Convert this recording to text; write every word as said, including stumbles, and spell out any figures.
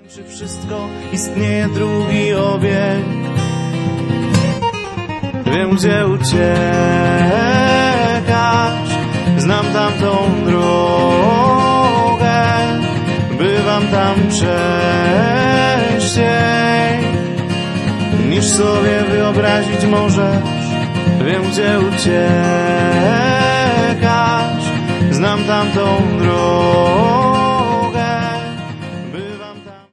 Czy wszystko istnieje drugi obieg? Wiem, gdzie uciekasz, znam tamtą drogę, bywam tam częściej niż sobie wyobrazić możesz. Wiem, gdzie uciekasz, znam tamtą